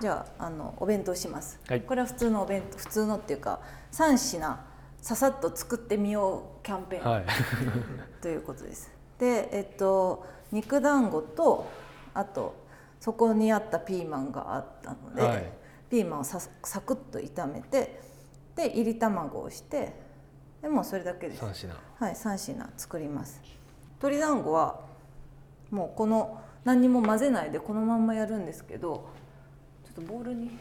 じゃあ、お弁当します、 はい、 これは普通のお弁当、普通のっていうか3品ささっと作ってみようキャンペーン、 はい、 ということです。で、肉団子とあとそこにあったピーマンがあったので、はい、ピーマンをサクッと炒めて、で炒り卵をして、でもうそれだけです。 3品、 はい、3品作ります。鶏団子はもうこの何にも混ぜないでこのまんまやるんですけど、ちょっとボウルに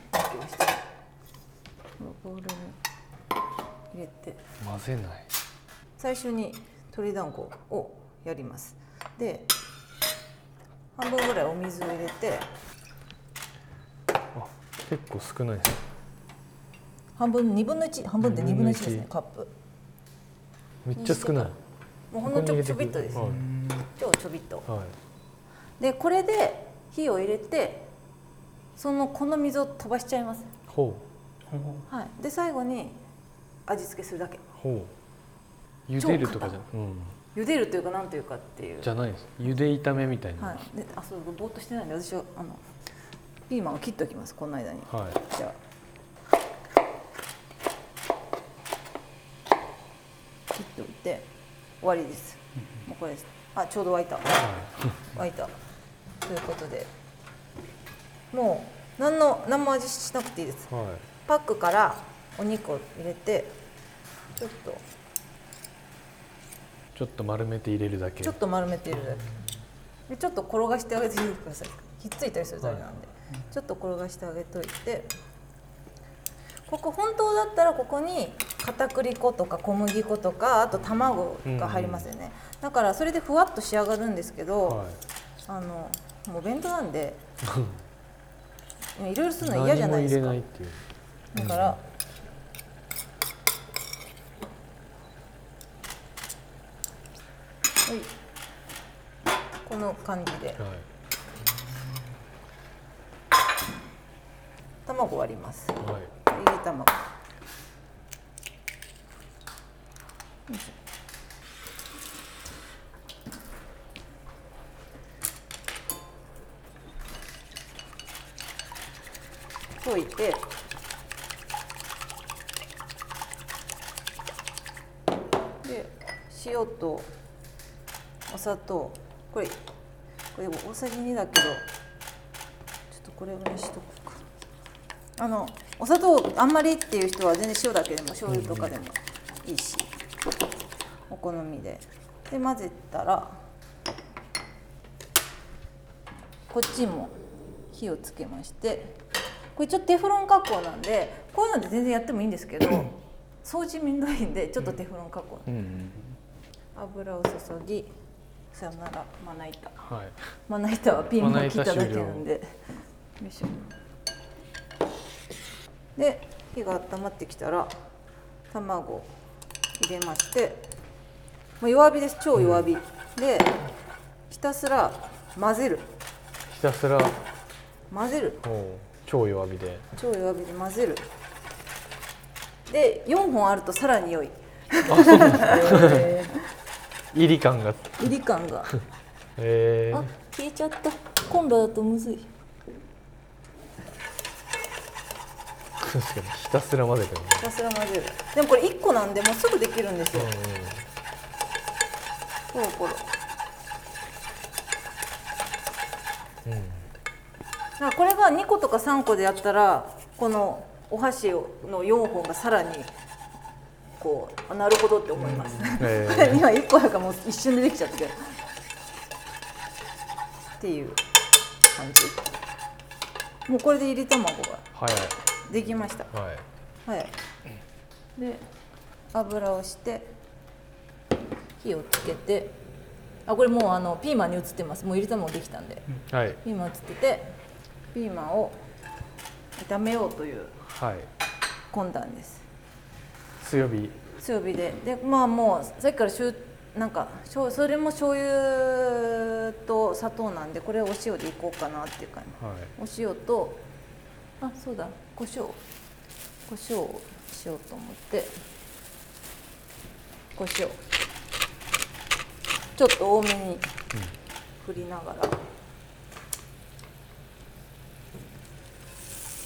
ボウルに入れて、 混ぜない。 最初に鶏団子をやります。で半分ぐらいお水を入れて、 あ、結構少ないですね。 半分2分の1、半分で2分の1ですね、カップ。 めっちゃ少ない。 もうほんのちょびっとです、はい、超ちょびっと、はい、でこれで火を入れて、この水を飛ばしちゃいます。 ほう、はい、で最後に味付けするだけ。 ほう、茹でるとかじゃ、 茹でるというかなんというかっていうじゃないです。茹で炒めみたいな。 はい、でそうぼーっとしてないんで、私はピーマンを切っておきます、この間に。 はい、 じゃあ切っておいて終わりです。もうこれです。あ、ちょうど沸いた、沸いたということで、もう何も味しなくていいです、はい、パックからお肉を入れてちょっと丸めて入れるだけ。 ちょっと丸めて入れるだけで、ちょっと転がしてあげてください。ひっついたりするとあれなんで、はい、ちょっと転がしてあげといて、ここ本当だったらここに片栗粉とか小麦粉とかあと卵が入りますよね、だからそれでふわっと仕上がるんですけど、はい、もうお弁当なんでいろいろするの嫌じゃないですか。だから、この感じで、はい、卵割ります、はい、入れ卵、溶いて、で塩とお砂糖、これ大さじ2だけど、ちょっとこれぐらいしとこうか。お砂糖あんまりっていう人は全然塩だけでも醤油とかでもいいし、お好みで。で混ぜたらこっちも火をつけまして、これちょっとテフロン加工なんで、こういうので全然やってもいいんですけど掃除めんどいんでちょっとテフロン加工、油を注ぎ、さよならまな板、はい、まな板はピーマンを切っただけなんで、よいしょ。で火が温まってきたら卵を入れまして、弱火です、超弱火、でひたすら混ぜる、 ひたすら混ぜる、 超弱火で混ぜる。で4本あるとさらに良い。 入り感があ、消えちゃった。コンロだとむずい。 確かにひたすら混ぜてる、 ひたすら混ぜる。でもこれ1個なんでもうすぐできるんですよ、コロコロ。これが2個とか3個でやったら、このお箸の4本がさらにこう、なるほどって思います。今1個だからもう一瞬でできちゃってっていう感じ。もうこれで入り卵ができました。はい、で油をして火をつけて、これもうピーマンに移ってます。もう入り卵できたんで、はい、ピーマン移ってて、ピーマンを炒めようという懇談です。 強火で、もうさっきからなんかそれも醤油と砂糖なんで、これをお塩でいこうかなっていう感じ、お塩とそうだ、胡椒をしようと思って、胡椒ちょっと多めに振りながら、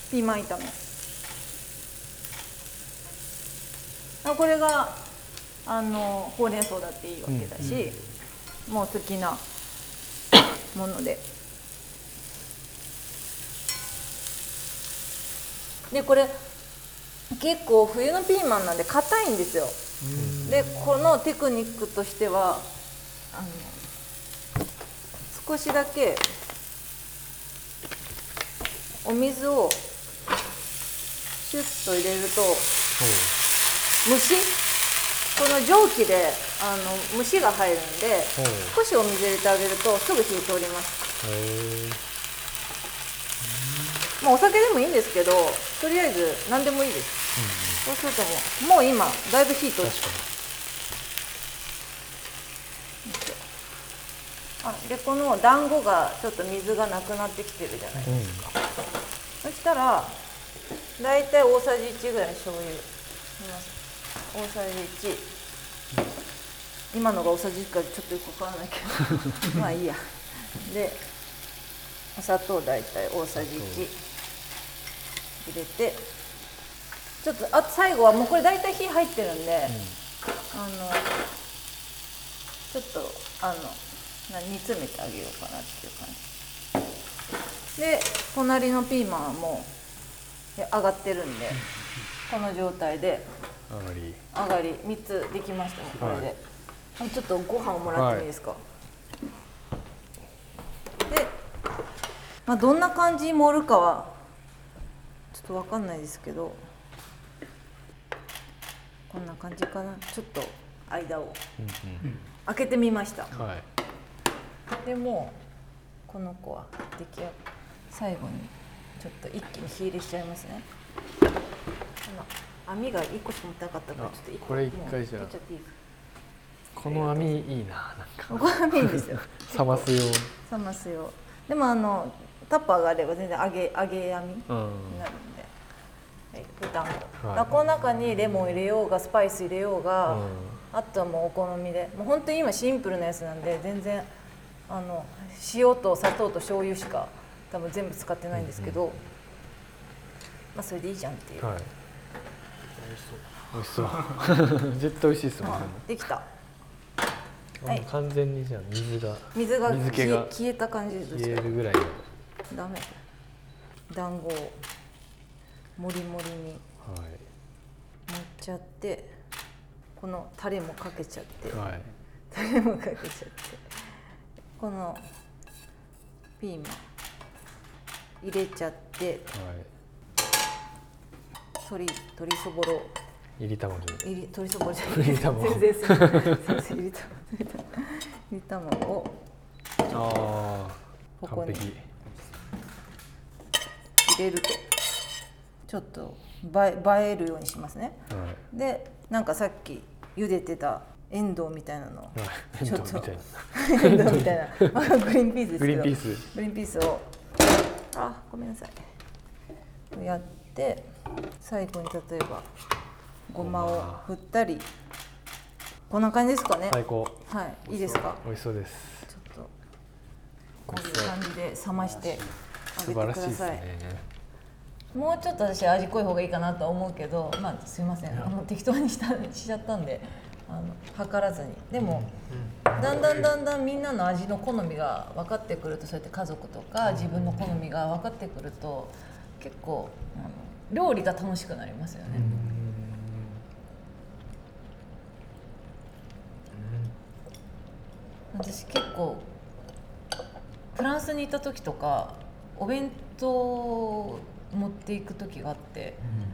ピーマン炒め。これがほうれん草だっていいわけだし、もう好きなもので。でこれ結構冬のピーマンなんで硬いんですよ。でこのテクニックとしては少しだけお水をシュッと入れるとこの蒸気で虫が入るんで少しお水入れてあげるとすぐ火通ります。まあ、お酒でもいいんですけどとりあえず何でもいいです、そうするともう今だいぶ火通ってでこの団子がちょっと水がなくなってきてるじゃないですか、そしたらだいたい大さじ1ぐらい醤油大さじ1、今のが大さじ1かちょっとよくわからないけどまあいいや。でお砂糖だいたい大さじ1入れて、ちょっと最後はもうこれだいたい火入ってるんで、ちょっと煮詰めてあげようかなっていう感じで、隣のピーマンはもう上がってるんで、この状態で上がり3つできましたね。これで、ちょっとご飯をもらってもいいですか、で、どんな感じに盛るかはちょっと分かんないですけど、こんな感じかな。ちょっと間を開けてみました、でもこの子は出来上がり、最後にちょっと一気に火入れしちゃいますね。網が1個しか持ってなかったからちょっと1個これ1回じゃあこの網いいな、なんかこの網いいですよ冷ますよ冷ますよ。でもタッパーがあれば全然揚げ網になるんで、団子、この中にレモン入れようがスパイス入れようが、あとはもうお好みで、もう本当に今シンプルなやつなんで、全然塩と砂糖と醤油しか多分全部使ってないんですけど、まあそれでいいじゃんっていう。 美味しそう絶対美味しいですもんね。 できた。 完全にじゃあ水気が消えた感じです。 消えるぐらいのダメ。団子をもりもりに盛っちゃって、このタレもかけちゃって、タレもかけちゃって、このピーマン入れちゃって、鶏そぼろ入り卵鶏そぼろじゃない、 入り卵全然すみません、入り卵をここに入れるとちょっと映えるようにしますね、でなんかさっき茹でてたエンドウみたいなのをちょっとエンドウみたいなグリーンピースですけど、グリーンピースをごめんなさいやって、最後に例えばごまを振ったり、こんな感じですかね。 最高。 いいですか。 美味しそうです。 ちょっとこういう感じで冷ましてあげてください。もうちょっと私味濃い方がいいかなとは思うけど、すいません、適当にしちゃったんで測らずに。でもだんだんみんなの味の好みが分かってくると、そうやって家族とか自分の好みが分かってくると、結構料理が楽しくなりますよね。私結構フランスにいた時とかお弁当を持っていく時があって、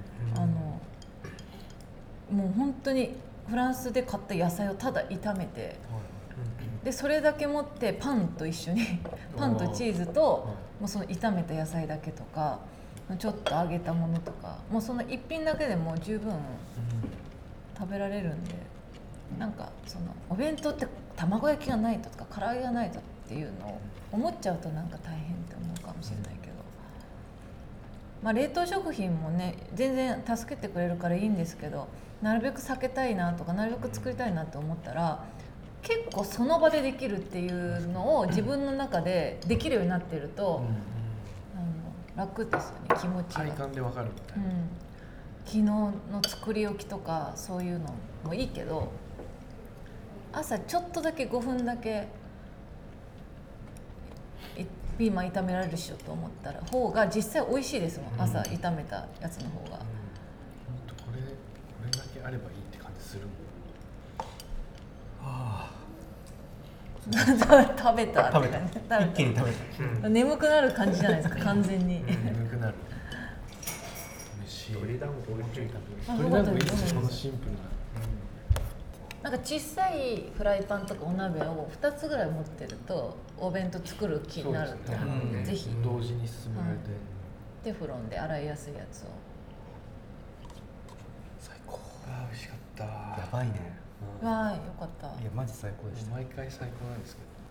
もう本当にフランスで買った野菜をただ炒めて、でそれだけ持ってパンと一緒にパンとチーズともうその炒めた野菜だけとか、ちょっと揚げたものとか、もうその一品だけでも十分食べられるんで、なんかそのお弁当って卵焼きがないとか唐揚げがないとっていうのを思っちゃうとなんか大変って思うかもしれないけど、冷凍食品もね全然助けてくれるからいいんですけど、なるべく避けたいなとかなるべく作りたいなと思ったら、結構その場でできるっていうのを自分の中でできるようになってると、 楽ですよね、気持ちが。 体感でわかるみたいな、 昨日の作り置きとかそういうのもいいけど、朝ちょっとだけ5分だけピーマン炒められるっしょと思ったら方が実際美味しいですもん、朝炒めたやつの方が。 ほんとこれだけあればいいって感じするもん。 食べたって感じ。 一気に食べた。 眠くなる感じじゃないですか、完全に。 眠くなる。 鶏団子美味しい。 鶏団子いいですね、このシンプルな。 なんか小さいフライパンとかお鍋を2つぐらい持ってるとお弁当作る気になると思うので、ぜひ同時に進められて、 テフロンで洗いやすいやつを。 最高。美味しかった。 やばいね。 わーい、よかった。 いやマジ最高でした。 毎回最高なんですけど。